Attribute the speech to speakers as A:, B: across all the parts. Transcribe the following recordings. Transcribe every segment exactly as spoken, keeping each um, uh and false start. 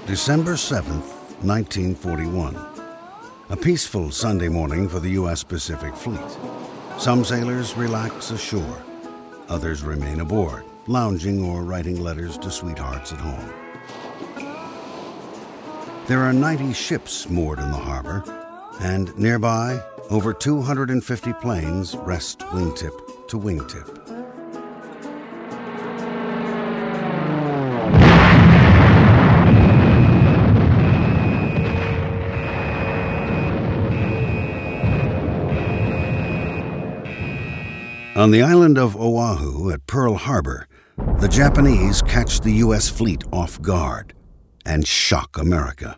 A: December seventh, nineteen forty-one. A peaceful Sunday morning for the U S Pacific Fleet. Some sailors relax ashore. Others remain aboard, lounging or writing letters to sweethearts at home. There are ninety ships moored in the harbor, and nearby, over two hundred fifty planes rest wingtip to wingtip. On the island of Oahu at Pearl Harbor, the Japanese catch the U S fleet off guard and shock America.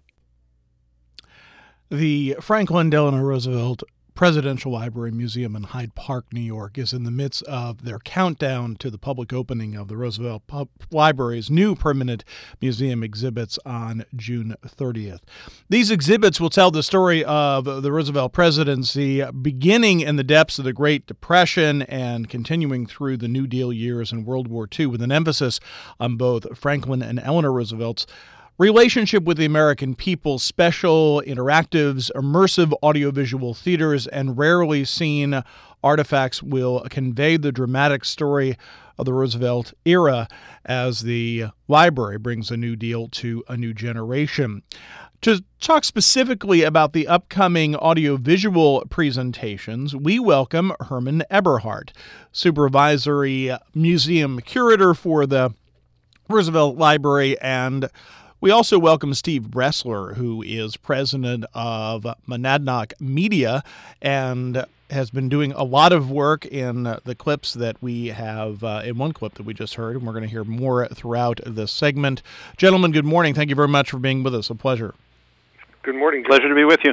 B: The Franklin Delano Roosevelt Presidential Library Museum in Hyde Park, New York, is in the midst of their countdown to the public opening of the Roosevelt Pub- Library's new permanent museum exhibits on June thirtieth. These exhibits will tell the story of the Roosevelt presidency beginning in the depths of the Great Depression and continuing through the New Deal years and World War Two, with an emphasis on both Franklin and Eleanor Roosevelt's relationship with the American people, special interactives, immersive audiovisual theaters, and rarely seen artifacts will convey the dramatic story of the Roosevelt era as the library brings a new deal to a new generation. To talk specifically about the upcoming audiovisual presentations, we welcome Herman Eberhardt, Supervisory Museum Curator for the Roosevelt Library, and we also welcome Steve Bressler, who is president of Monadnock Media and has been doing a lot of work in the clips that we have, uh, in one clip that we just heard, and we're going to hear more throughout this segment. Gentlemen, good morning. Thank you very much for being with us. A pleasure.
C: Good morning. Pleasure to be with you.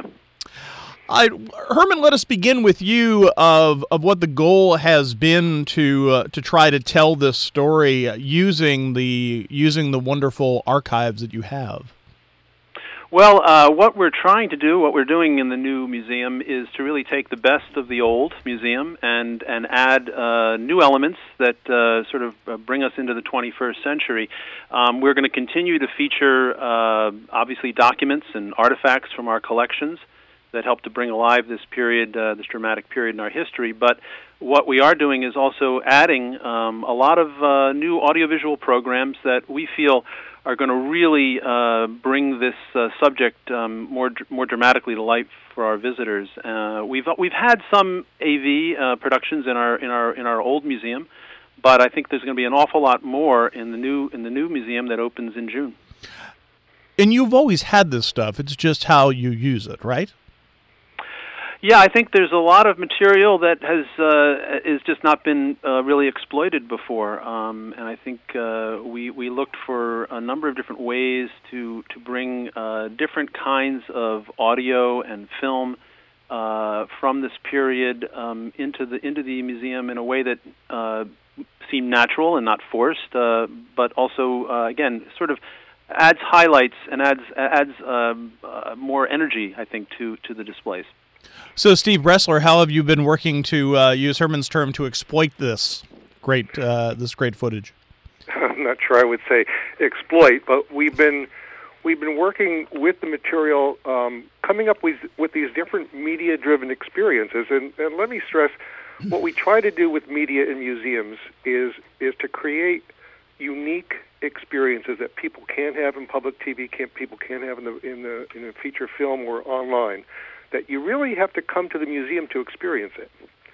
B: I, Herman, let us begin with you of of what the goal has been to uh, to try to tell this story using the using the wonderful archives that you have.
C: Well, uh, what we're trying to do, what we're doing in the new museum, is to really take the best of the old museum and and add uh, new elements that uh, sort of uh, bring us into the twenty-first century. Um, we're going to continue to feature, uh, obviously, documents and artifacts from our collections that help to bring alive this period, uh, this dramatic period in our history. But what we are doing is also adding um, a lot of uh, new audiovisual programs that we feel are going to really uh, bring this uh, subject um, more more dramatically to life for our visitors. Uh, we've we've had some A V uh, productions in our in our in our old museum, but I think there's going to be an awful lot more in the new in the new museum that opens in June.
B: And you've always had this stuff. It's just how you use it, right?
C: Yeah, I think there's a lot of material that has uh, is just not been uh, really exploited before, um, and I think uh, we we looked for a number of different ways to to bring uh, different kinds of audio and film uh, from this period um, into the into the museum in a way that uh, seemed natural and not forced, uh, but also uh, again sort of adds highlights and adds adds uh, uh, more energy, I think, to to the displays.
B: So, Steve Bressler, how have you been working to uh, use Herman's term to exploit this great uh, this great footage?
D: I'm not sure I would say exploit, but we've been we've been working with the material, um, coming up with with these different media-driven experiences. And, and let me stress, what we try to do with media in museums is is to create unique experiences that people can't have in public T V, can't people can't have in the in the in a feature film or online, that you really have to come to the museum to experience it.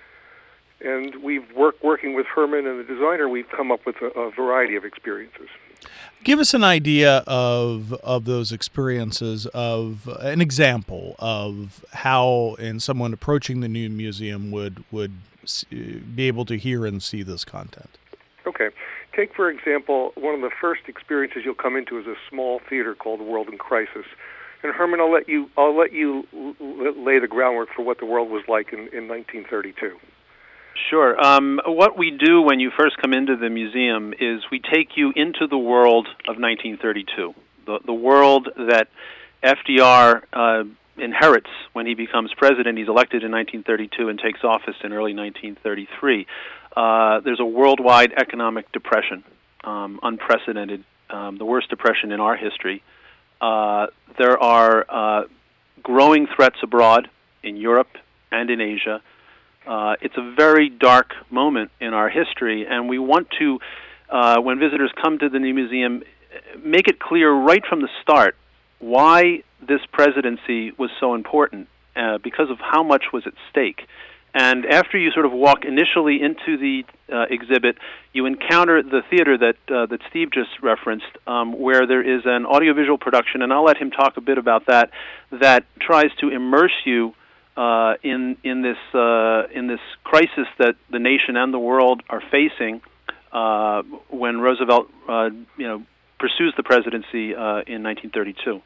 D: And we've worked working with Herman and the designer, we've come up with a, a variety of experiences.
B: Give us an idea of of those experiences, of an example of how, in someone approaching the new museum, would would be able to hear and see this content.
D: Okay. Take, for example, one of the first experiences you'll come into is a small theater called The World in Crisis. And Herman, I'll let you I'll let you lay the groundwork for what the world was like in, in nineteen thirty-two.
C: Sure. Um, what we do when you first come into the museum is we take you into the world of nineteen thirty-two, the the world that F D R uh, inherits when he becomes president. He's elected in nineteen thirty-two and takes office in early nineteen thirty-three. Uh, there's a worldwide economic depression, um, unprecedented, um, the worst depression in our history. Uh, there are uh, growing threats abroad in Europe and in Asia. Uh, it's a very dark moment in our history, and we want to, uh, when visitors come to the new museum, make it clear right from the start why this presidency was so important, uh, because of how much was at stake. And after you sort of walk initially into the uh, exhibit, you encounter the theater that uh, that Steve just referenced, um, where there is an audiovisual production, and I'll let him talk a bit about that, that tries to immerse you uh, in in this uh, in this crisis that the nation and the world are facing uh, when Roosevelt uh, you know pursues the presidency uh, in nineteen thirty-two.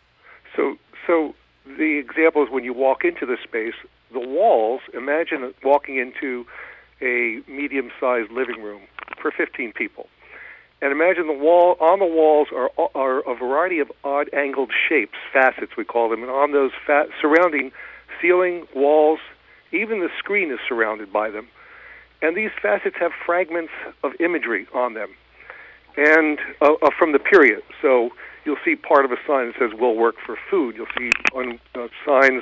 D: So so the example is when you walk into the space. The walls, imagine walking into a medium-sized living room for fifteen people. And imagine the wall, on the walls are are a variety of odd-angled shapes, facets we call them, and on those fa- surrounding ceiling, walls, even the screen is surrounded by them. And these facets have fragments of imagery on them, and uh, uh, from the period. So you'll see part of a sign that says, "We'll work for food." You'll see on uh, signs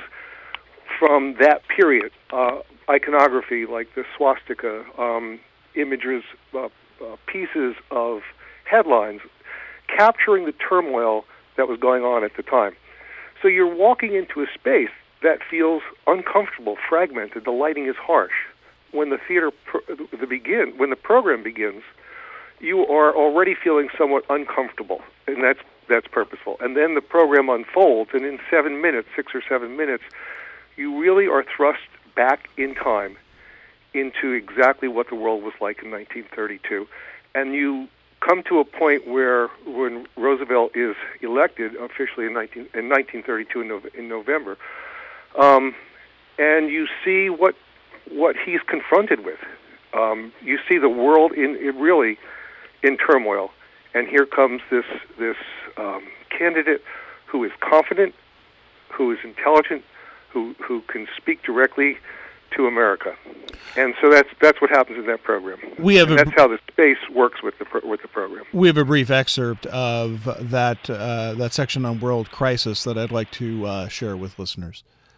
D: from that period, uh, iconography like the swastika, um, images, uh, uh, pieces of headlines, capturing the turmoil that was going on at the time. So you're walking into a space that feels uncomfortable, fragmented. The lighting is harsh. When the theater, pro- the begin, when the program begins, you are already feeling somewhat uncomfortable, and that's that's purposeful. And then the program unfolds, and in seven minutes, six or seven minutes, you really are thrust back in time into exactly what the world was like in nineteen thirty-two. And you come to a point where when Roosevelt is elected officially in, nineteen, in nineteen thirty-two in, Nov- in November, um, and you see what what he's confronted with. Um, you see the world in, in really in turmoil. And here comes this, this um, candidate who is confident, who is intelligent, who who can speak directly to America, and so that's that's what happens in that program.
B: We have
D: and
B: a,
D: that's how the space works with the with the program.
B: We have a brief excerpt of that uh, that section on World Crisis that I'd like to uh, share with listeners.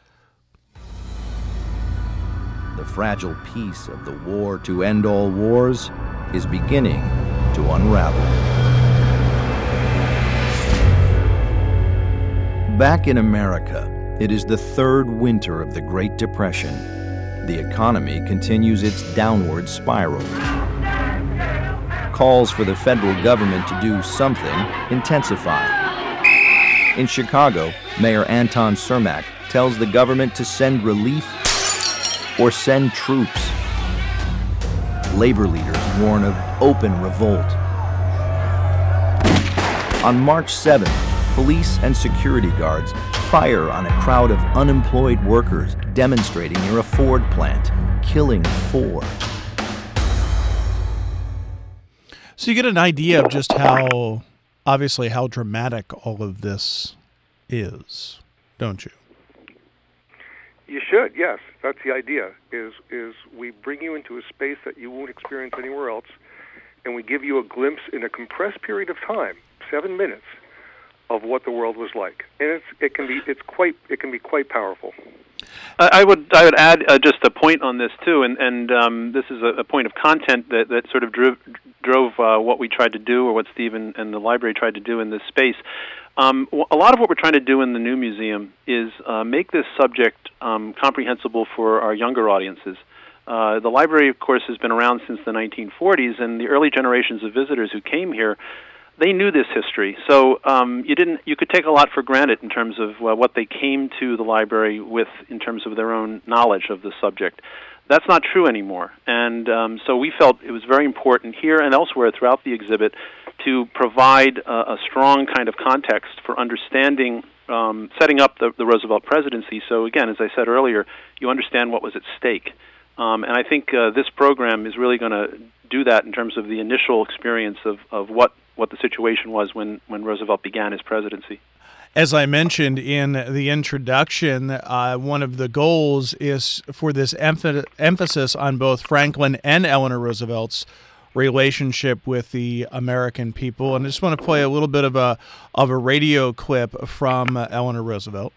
E: The fragile peace of the war to end all wars is beginning to unravel. Back in America, it is the third winter of the Great Depression. The economy continues its downward spiral. Calls for the federal government to do something intensify. In Chicago, Mayor Anton Cermak tells the government to send relief or send troops. Labor leaders warn of open revolt. On March seventh, police and security guards fire on a crowd of unemployed workers demonstrating near a Ford plant, killing four.
B: So you get an idea of just how, obviously, how dramatic all of this is, don't you?
D: You should, yes. That's the idea, is is we bring you into a space that you won't experience anywhere else, and we give you a glimpse in a compressed period of time, seven minutes, of what the world was like, and it's it can be it's quite it can be quite powerful.
C: I would I would add uh, just a point on this too, and and um, this is a, a point of content that, that sort of drove drove uh, what we tried to do, or what Steve and, and the library tried to do in this space. Um, a lot of what we're trying to do in the new museum is uh, make this subject um, comprehensible for our younger audiences. Uh, the library, of course, has been around since the nineteen forties, and the early generations of visitors who came here, they knew this history. So um, you didn't. You could take a lot for granted in terms of uh, what they came to the library with, in terms of their own knowledge of the subject. That's not true anymore. And um, so we felt it was very important here and elsewhere throughout the exhibit to provide a, a strong kind of context for understanding, um, setting up the, the Roosevelt presidency. So again, as I said earlier, you understand what was at stake. Um, and I think uh, this program is really going to do that in terms of the initial experience of, of what, what the situation was when, when Roosevelt began his presidency.
B: As I mentioned in the introduction, uh, one of the goals is for this emph- emphasis on both Franklin and Eleanor Roosevelt's relationship with the American people. And I just want to play a little bit of a of a radio clip from uh, Eleanor Roosevelt.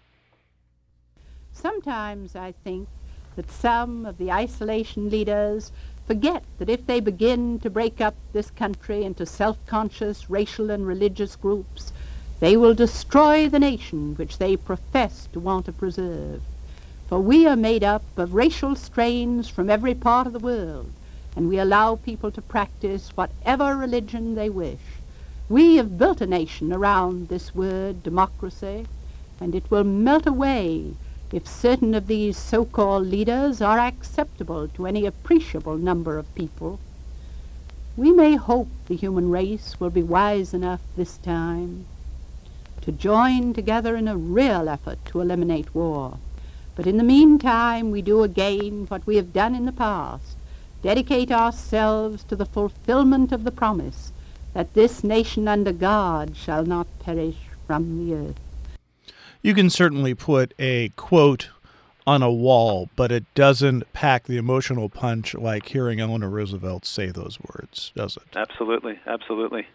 F: Sometimes I think that some of the isolation leaders forget that if they begin to break up this country into self-conscious racial and religious groups, they will destroy the nation which they profess to want to preserve. For we are made up of racial strains from every part of the world, and we allow people to practice whatever religion they wish. We have built a nation around this word democracy, and it will melt away if certain of these so-called leaders are acceptable to any appreciable number of people. We may hope the human race will be wise enough this time to join together in a real effort to eliminate war. But in the meantime, we do again what we have done in the past, dedicate ourselves to the fulfillment of the promise that this nation under God shall not perish from the earth.
B: You can certainly put a quote on a wall, but it doesn't pack the emotional punch like hearing Eleanor Roosevelt say those words, does it?
C: Absolutely, absolutely.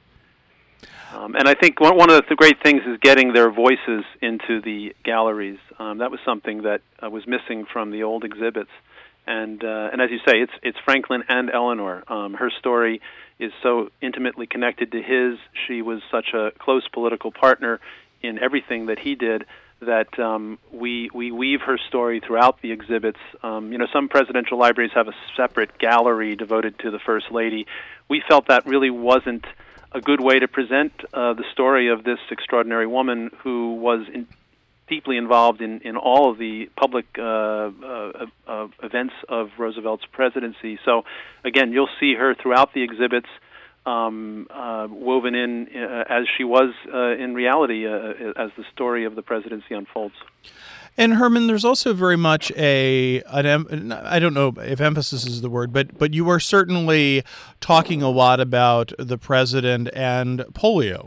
C: Um, and I think one, one of the great things is getting their voices into the galleries. Um, that was something that uh, was missing from the old exhibits. And uh, and as you say, it's it's Franklin and Eleanor. Um, her story is so intimately connected to his. She was such a close political partner in everything that he did, that um, we we weave her story throughout the exhibits. Um, you know, some presidential libraries have a separate gallery devoted to the First Lady. We felt that really wasn't a good way to present uh, the story of this extraordinary woman who was in, deeply involved in, in all of the public uh, uh, uh, events of Roosevelt's presidency. So, again, you'll see her throughout the exhibits, Um, uh, woven in uh, as she was uh, in reality uh, as the story of the presidency unfolds.
B: And Herman, there's also very much a, an em- I don't know if emphasis is the word, but but you are certainly talking a lot about the president and polio.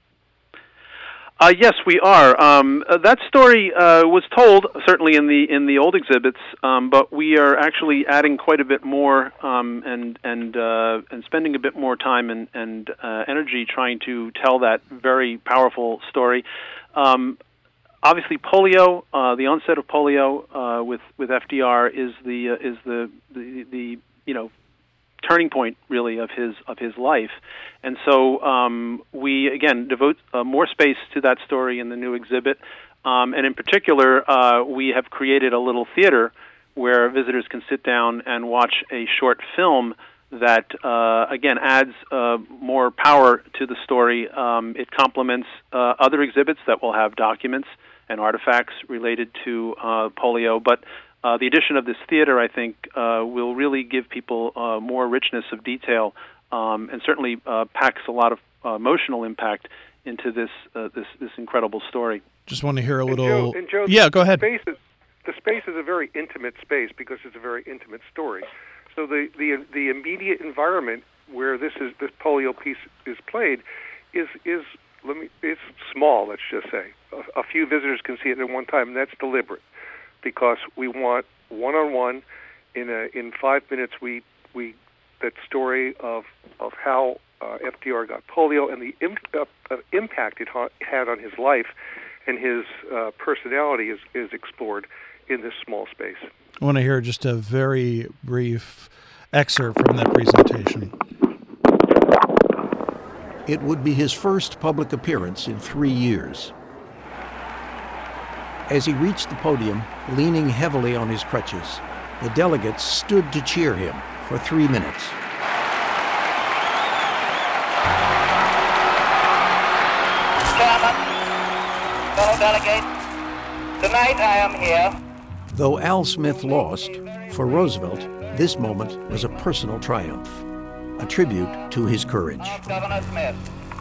C: Uh, yes, we are. Um, uh, that story uh, was told certainly in the in the old exhibits, um, but we are actually adding quite a bit more um, and and uh, and spending a bit more time and and uh, energy trying to tell that very powerful story. Um, obviously, polio, uh, the onset of polio uh, with with F D R is the uh, is the, the the you know. turning point really of his of his life, and so um, we again devote uh, more space to that story in the new exhibit, um, and in particular uh, we have created a little theater where visitors can sit down and watch a short film that uh, again adds uh, more power to the story. Um, it complements uh, other exhibits that will have documents and artifacts related to uh, polio, but Uh, the addition of this theater, I think, uh, will really give people uh, more richness of detail, um, and certainly uh, packs a lot of uh, emotional impact into this uh, this this incredible story.
B: Just want to hear a
D: and
B: little.
D: Joe, and Joe,
B: yeah, go ahead.
D: The space, is, the space is a very intimate space because it's a very intimate story. So the the the immediate environment where this is this polio piece is played is is let me is small. Let's just say a, a few visitors can see it at one time, and that's deliberate, because we want one-on-one, in a, in five minutes, we we that story of of how uh, F D R got polio and the imp, uh, uh, impact it ha- had on his life and his uh, personality is, is explored in this small space.
B: I want to hear just a very brief excerpt from that presentation.
G: It would be his first public appearance in three years. As he reached the podium, leaning heavily on his crutches, the delegates stood to cheer him for three minutes.
H: Chairman, fellow delegates, tonight I am here.
G: Though Al Smith lost, for Roosevelt, this moment was a personal triumph, a tribute to his courage.
H: Governor Smith.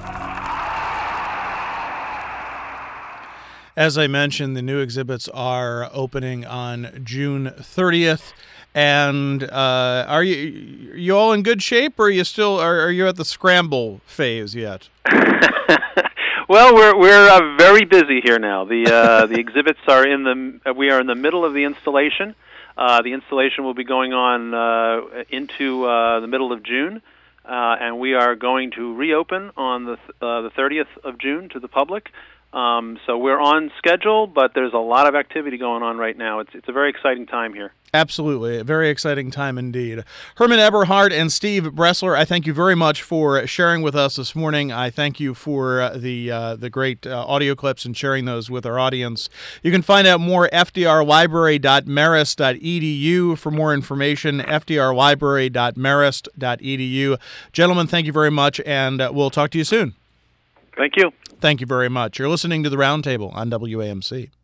B: As I mentioned, the new exhibits are opening on June thirtieth. And uh, are you are you all in good shape, or are you still are, are you at the scramble phase yet?
C: Well, we're we're uh, very busy here now. The uh, the exhibits are in the we are in the middle of the installation. Uh, the installation will be going on uh, into uh, the middle of June. uh, and we are going to reopen on the th- uh, the thirtieth of June to the public. Um, so we're on schedule, but there's a lot of activity going on right now. It's it's a very exciting time here.
B: Absolutely. A very exciting time indeed. Herman Eberhard and Steve Bressler, I thank you very much for sharing with us this morning. I thank you for uh, the uh, the great uh, audio clips and sharing those with our audience. You can find out more at f d r library dot marist dot e d u for more information, f d r library dot marist dot e d u. Gentlemen, thank you very much, and uh, we'll talk to you soon.
C: Thank you.
B: Thank you very much. You're listening to The Roundtable on W A M C.